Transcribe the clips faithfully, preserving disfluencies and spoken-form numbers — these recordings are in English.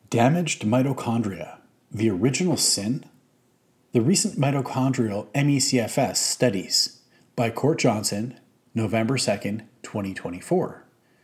Damaged mitochondria, the original sin? The recent mitochondrial M E C F S studies by Court Johnson, November second, twenty twenty-four.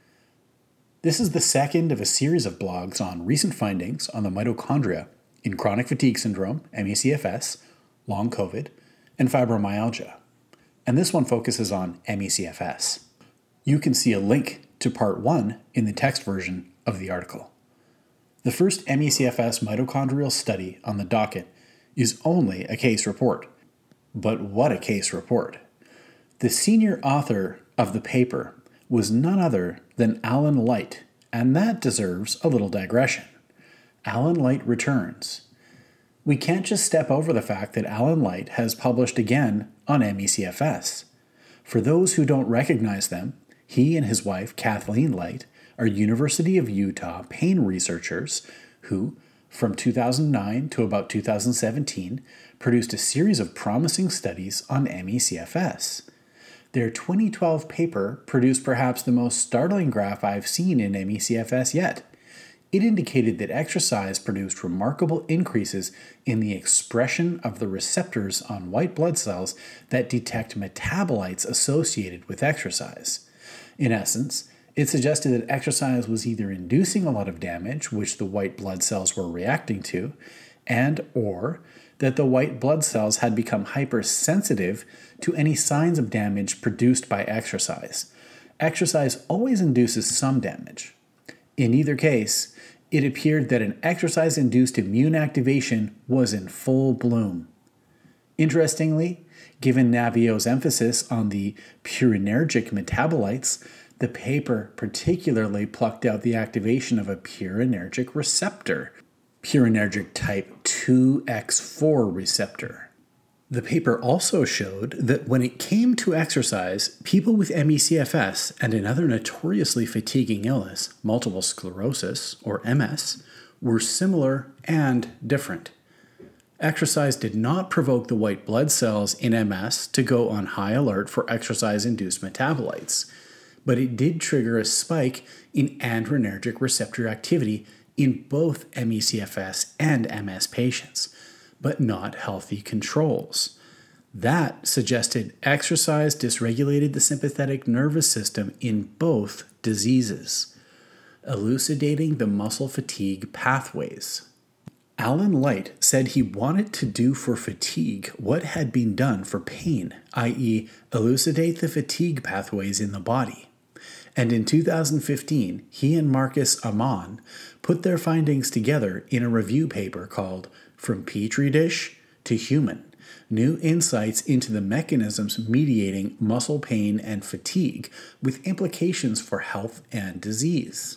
This is the second of a series of blogs on recent findings on the mitochondria in chronic fatigue syndrome, M E C F S, long COVID, and fibromyalgia. And this one focuses on M E C F S. You can see a link to part one in the text version of the article. The first M E C F S mitochondrial study on the docket is only a case report. But what a case report. The senior author of the paper was none other than Alan Light, and that deserves a little digression. Alan Light returns. We can't just step over the fact that Alan Light has published again on M E C F S. For those who don't recognize them, he and his wife, Kathleen Light, are University of Utah pain researchers who, from two thousand nine to about two thousand seventeen, produced a series of promising studies on M E C F S. Their twenty twelve paper produced perhaps the most startling graph I've seen in M E C F S yet. It indicated that exercise produced remarkable increases in the expression of the receptors on white blood cells that detect metabolites associated with exercise. In essence, it suggested that exercise was either inducing a lot of damage, which the white blood cells were reacting to, and or that the white blood cells had become hypersensitive to any signs of damage produced by exercise. Exercise always induces some damage. In either case, it appeared that an exercise-induced immune activation was in full bloom. Interestingly, given Navio's emphasis on the purinergic metabolites, the paper particularly plucked out the activation of a purinergic receptor, purinergic type two by four receptor. The paper also showed that when it came to exercise, people with M E C F S and another notoriously fatiguing illness, multiple sclerosis, or M S, were similar and different. Exercise did not provoke the white blood cells in M S to go on high alert for exercise-induced metabolites, but it did trigger a spike in adrenergic receptor activity in both M E C F S and M S patients, but not healthy controls. That suggested exercise dysregulated the sympathetic nervous system in both diseases, elucidating the muscle fatigue pathways. Alan Light said he wanted to do for fatigue what had been done for pain, that is, elucidate the fatigue pathways in the body. And in two thousand fifteen, he and Marcus Amon put their findings together in a review paper called From Petri Dish to Human: New Insights into the Mechanisms Mediating Muscle Pain and Fatigue with Implications for Health and Disease.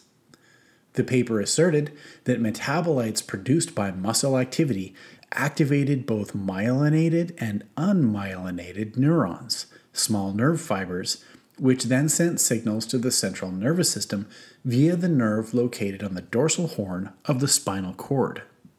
The paper asserted that metabolites produced by muscle activity activated both myelinated and unmyelinated neurons, small nerve fibers, which then sent signals to the central nervous system via the nerve located on the dorsal horn of the spinal cord.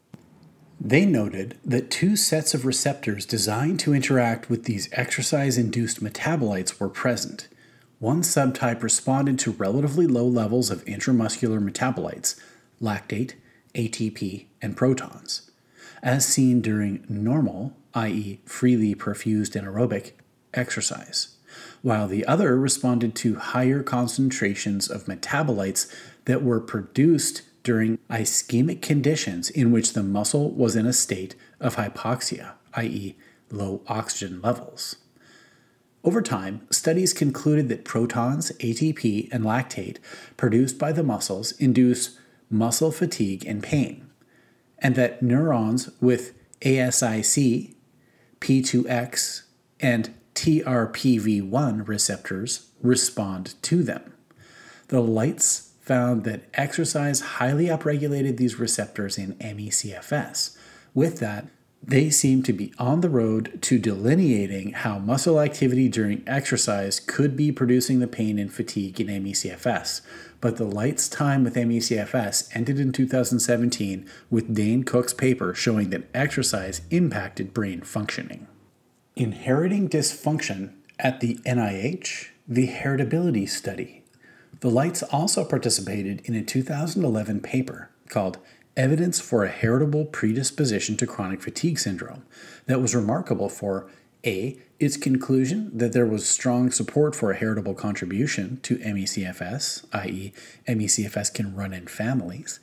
They noted that two sets of receptors designed to interact with these exercise-induced metabolites were present. One subtype responded to relatively low levels of intramuscular metabolites, lactate, A T P, and protons, as seen during normal, that is freely perfused anaerobic, exercise, while the other responded to higher concentrations of metabolites that were produced during ischemic conditions in which the muscle was in a state of hypoxia, that is low oxygen levels. Over time, studies concluded that protons, A T P, and lactate produced by the muscles induce muscle fatigue and pain, and that neurons with A S I C, P two X, and T R P V one receptors respond to them. The Lights found that exercise highly upregulated these receptors in M E C F S. With that, they seem to be on the road to delineating how muscle activity during exercise could be producing the pain and fatigue in M E C F S. But the Lights' time with M E C F S ended in two thousand seventeen with Dane Cook's paper showing that exercise impacted brain functioning. Inheriting dysfunction at the N I H, the Heritability Study. The Lights also participated in a two thousand eleven paper called evidence for a heritable predisposition to chronic fatigue syndrome that was remarkable for A. its conclusion that there was strong support for a heritable contribution to M E C F S, that is, M E C F S can run in families,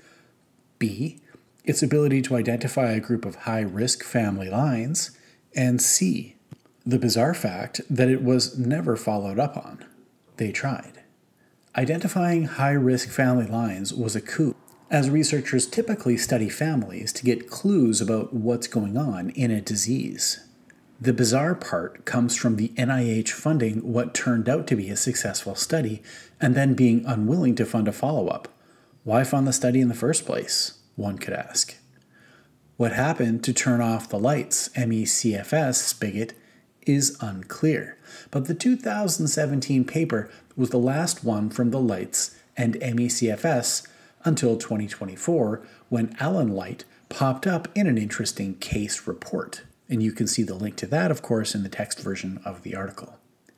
B. its ability to identify a group of high-risk family lines, and C. the bizarre fact that it was never followed up on. They tried. Identifying high-risk family lines was a coup, as researchers typically study families to get clues about what's going on in a disease. The bizarre part comes from the N I H funding what turned out to be a successful study and then being unwilling to fund a follow-up. Why fund the study in the first place? One could ask. What happened to turn off the lights M E C F S spigot is unclear, but the two thousand seventeen paper was the last one from the lights and M E C F S until twenty twenty-four, when Allen Light popped up in an interesting case report. And you can see the link to that, of course, in the text version of the article.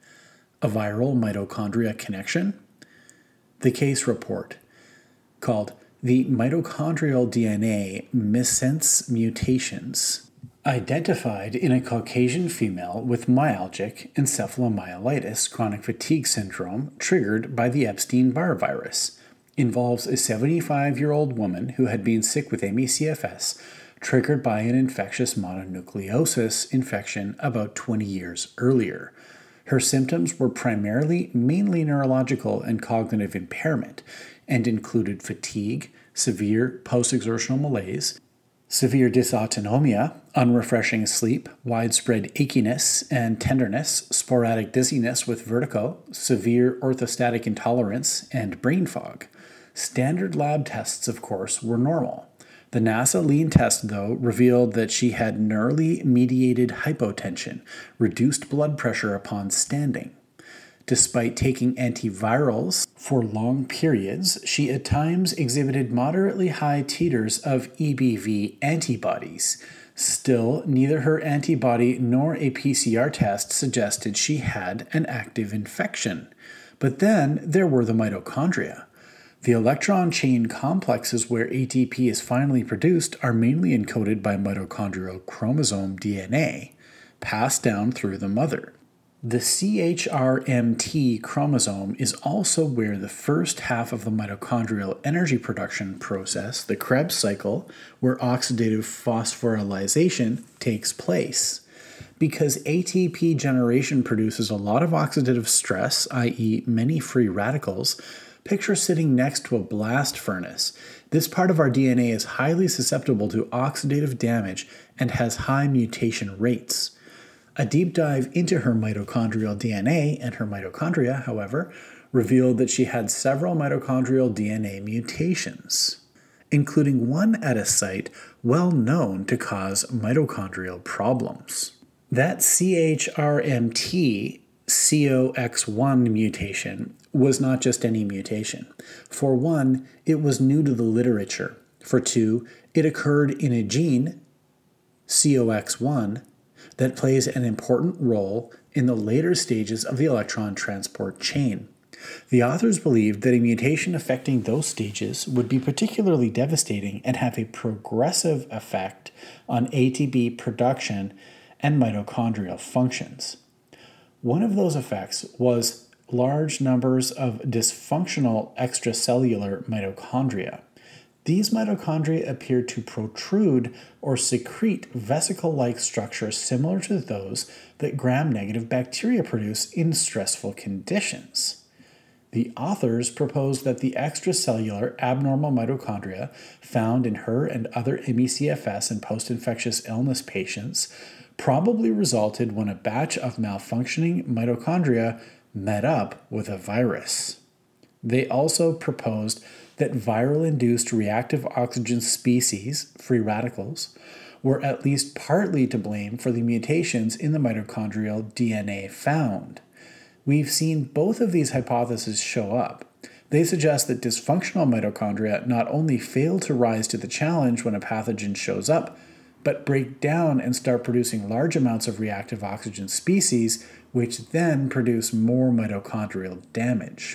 A viral mitochondria connection? The case report, called The Mitochondrial D N A Missense Mutations, identified in a Caucasian female with myalgic encephalomyelitis chronic fatigue syndrome triggered by the Epstein-Barr virus, involves a seventy-five-year-old woman who had been sick with M E C F S triggered by an infectious mononucleosis infection about twenty years earlier. Her symptoms were primarily mainly neurological and cognitive impairment and included fatigue, severe post-exertional malaise, severe dysautonomia, unrefreshing sleep, widespread achiness and tenderness, sporadic dizziness with vertigo, severe orthostatic intolerance, and brain fog. Standard lab tests, of course, were normal. The NASA lean test, though, revealed that she had neurally mediated hypotension, reduced blood pressure upon standing. Despite taking antivirals for long periods, she at times exhibited moderately high titers of E B V antibodies. Still, neither her antibody nor a P C R test suggested she had an active infection. But then there were the mitochondria. The electron chain complexes where A T P is finally produced are mainly encoded by mitochondrial chromosome D N A, passed down through the mother. The C H R M T chromosome is also where the first half of the mitochondrial energy production process, the Krebs cycle, where oxidative phosphorylation takes place. Because A T P generation produces a lot of oxidative stress, that is many free radicals, picture sitting next to a blast furnace. This part of our D N A is highly susceptible to oxidative damage and has high mutation rates. A deep dive into her mitochondrial D N A and her mitochondria, however, revealed that she had several mitochondrial D N A mutations, including one at a site well known to cause mitochondrial problems. That C H R M T C O X one mutation was not just any mutation. For one, it was new to the literature. For two, it occurred in a gene, C O X one, that plays an important role in the later stages of the electron transport chain. The authors believed that a mutation affecting those stages would be particularly devastating and have a progressive effect on A T P production and mitochondrial functions. One of those effects was large numbers of dysfunctional extracellular mitochondria. These mitochondria appear to protrude or secrete vesicle-like structures similar to those that gram-negative bacteria produce in stressful conditions. The authors proposed that the extracellular abnormal mitochondria found in her and other M E C F S and post-infectious illness patients probably resulted when a batch of malfunctioning mitochondria met up with a virus. They also proposed that viral-induced reactive oxygen species, free radicals, were at least partly to blame for the mutations in the mitochondrial D N A found. We've seen both of these hypotheses show up. They suggest that dysfunctional mitochondria not only fail to rise to the challenge when a pathogen shows up, but break down and start producing large amounts of reactive oxygen species, which then produce more mitochondrial damage.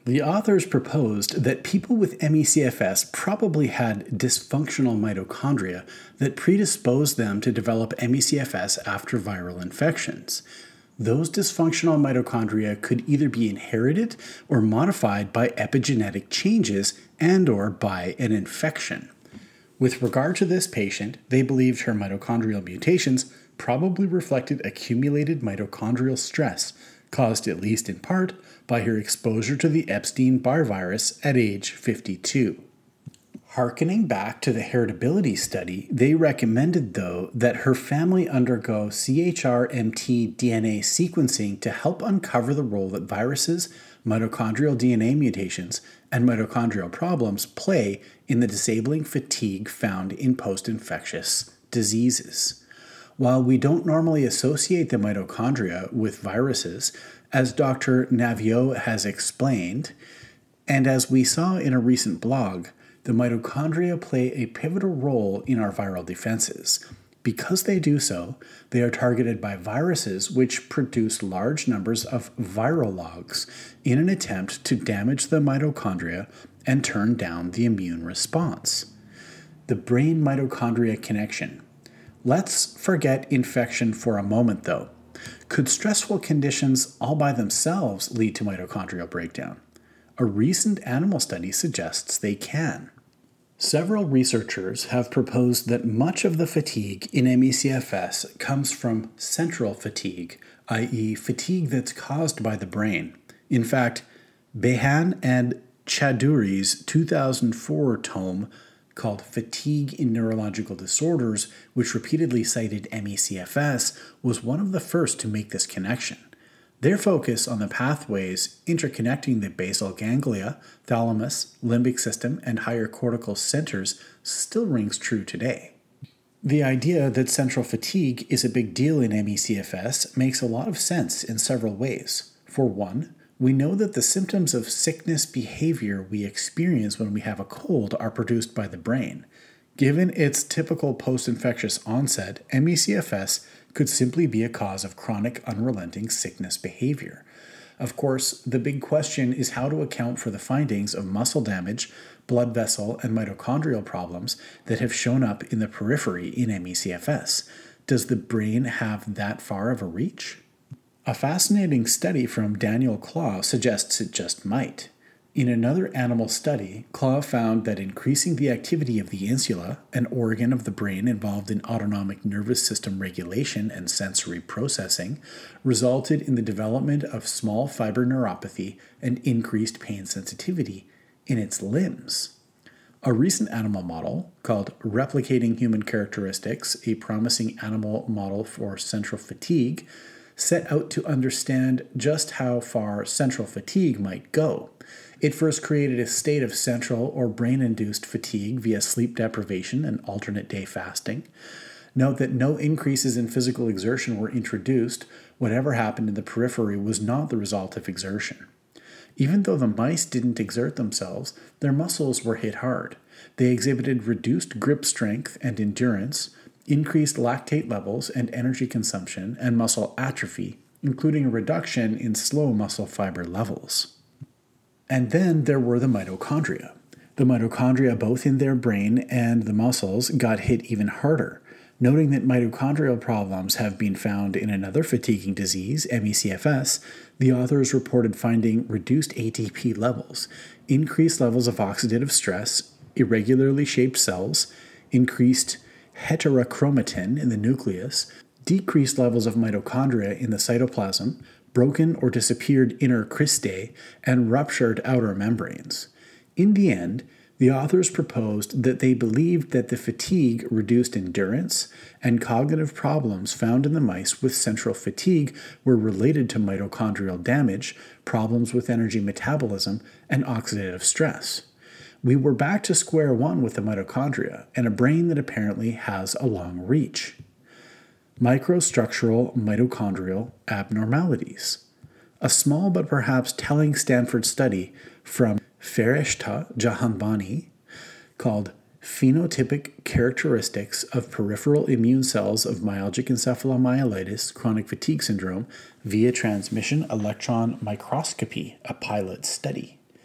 The authors proposed that people with M E C F S probably had dysfunctional mitochondria that predisposed them to develop M E C F S after viral infections. Those dysfunctional mitochondria could either be inherited or modified by epigenetic changes and or by an infection. With regard to this patient, they believed her mitochondrial mutations probably reflected accumulated mitochondrial stress, caused at least in part by her exposure to the Epstein-Barr virus at age fifty-two. Harkening back to the heritability study, they recommended, though, that her family undergo C H R M T D N A sequencing to help uncover the role that viruses, mitochondrial D N A mutations, and mitochondrial problems play in the disabling fatigue found in post-infectious diseases. While we don't normally associate the mitochondria with viruses, as Doctor Naviaux has explained, and as we saw in a recent blog, the mitochondria play a pivotal role in our viral defenses. Because they do so, they are targeted by viruses which produce large numbers of viral logs in an attempt to damage the mitochondria and turn down the immune response. The brain-mitochondria connection. Let's forget infection for a moment, though. Could stressful conditions all by themselves lead to mitochondrial breakdown? A recent animal study suggests they can. Several researchers have proposed that much of the fatigue in M E C F S comes from central fatigue, that is fatigue that's caused by the brain. In fact, Behan and Chowdhury's two thousand four tome called Fatigue in Neurological Disorders, which repeatedly cited M E C F S, was one of the first to make this connection. Their focus on the pathways interconnecting the basal ganglia, thalamus, limbic system, and higher cortical centers still rings true today. The idea that central fatigue is a big deal in M E C F S makes a lot of sense in several ways. For one, we know that the symptoms of sickness behavior we experience when we have a cold are produced by the brain. Given its typical post-infectious onset, M E C F S could simply be a cause of chronic, unrelenting sickness behavior. Of course, the big question is how to account for the findings of muscle damage, blood vessel, and mitochondrial problems that have shown up in the periphery in M E C F S. Does the brain have that far of a reach? A fascinating study from Daniel Klaw suggests it just might. In another animal study, Klaw found that increasing the activity of the insula, an organ of the brain involved in autonomic nervous system regulation and sensory processing, resulted in the development of small fiber neuropathy and increased pain sensitivity in its limbs. A recent animal model, called Replicating Human Characteristics, a promising animal model for central fatigue, set out to understand just how far central fatigue might go. It first created a state of central or brain-induced fatigue via sleep deprivation and alternate day fasting. Note that no increases in physical exertion were introduced. Whatever happened in the periphery was not the result of exertion. Even though the mice didn't exert themselves, their muscles were hit hard. They exhibited reduced grip strength and endurance, increased lactate levels and energy consumption, and muscle atrophy, including a reduction in slow muscle fiber levels. And then there were the mitochondria. The mitochondria, both in their brain and the muscles, got hit even harder. Noting that mitochondrial problems have been found in another fatiguing disease, M E C F S, the authors reported finding reduced A T P levels, increased levels of oxidative stress, irregularly shaped cells, increased heterochromatin in the nucleus, decreased levels of mitochondria in the cytoplasm, broken or disappeared inner cristae, and ruptured outer membranes. In the end, the authors proposed that they believed that the fatigue reduced endurance and cognitive problems found in the mice with central fatigue were related to mitochondrial damage, problems with energy metabolism, and oxidative stress. We were back to square one with the mitochondria and a brain that apparently has a long reach. Microstructural mitochondrial abnormalities. A small but perhaps telling Stanford study from Fereshta Jahanbani called Phenotypic Characteristics of Peripheral Immune Cells of Myalgic Encephalomyelitis Chronic Fatigue Syndrome via Transmission Electron Microscopy, a pilot study.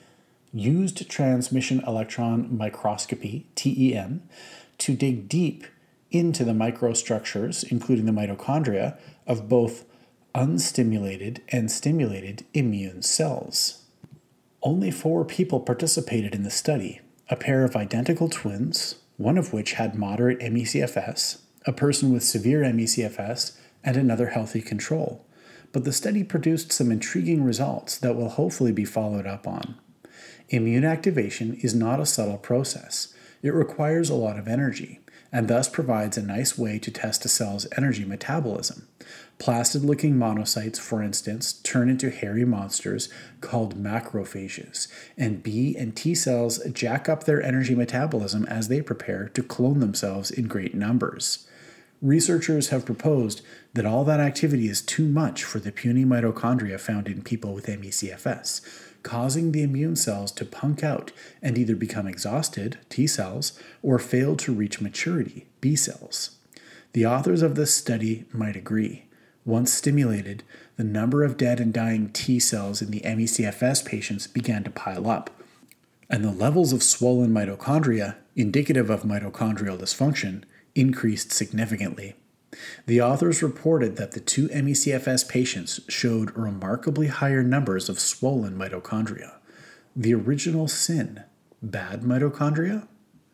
used transmission electron microscopy, T E M, to dig deep into the microstructures, including the mitochondria, of both unstimulated and stimulated immune cells. Only four people participated in the study, a pair of identical twins, one of which had moderate M E C F S, a person with severe M E C F S, and another healthy control. But the study produced some intriguing results that will hopefully be followed up on. Immune activation is not a subtle process. It requires a lot of energy, and thus provides a nice way to test a cell's energy metabolism. Placid-looking monocytes, for instance, turn into hairy monsters called macrophages, and B and T cells jack up their energy metabolism as they prepare to clone themselves in great numbers. Researchers have proposed that all that activity is too much for the puny mitochondria found in people with M E C F S, causing the immune cells to punk out and either become exhausted, T cells, or fail to reach maturity, B cells. The authors of this study might agree. Once stimulated, the number of dead and dying T cells in the M E C F S patients began to pile up, and the levels of swollen mitochondria, indicative of mitochondrial dysfunction, increased significantly. The authors reported that the two M E C F S patients showed remarkably higher numbers of swollen mitochondria. The original sin, bad mitochondria?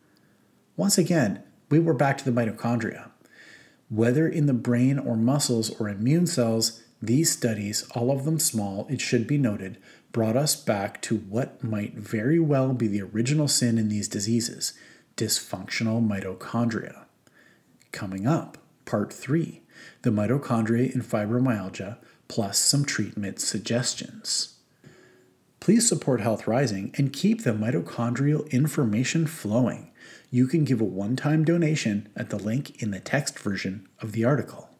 Once again, we were back to the mitochondria. Whether in the brain or muscles or immune cells, these studies, all of them small, it should be noted, brought us back to what might very well be the original sin in these diseases, dysfunctional mitochondria. Coming up, Part three, the mitochondria in fibromyalgia, plus some treatment suggestions. Please support Health Rising and keep the mitochondrial information flowing. You can give a one-time donation at the link in the text version of the article.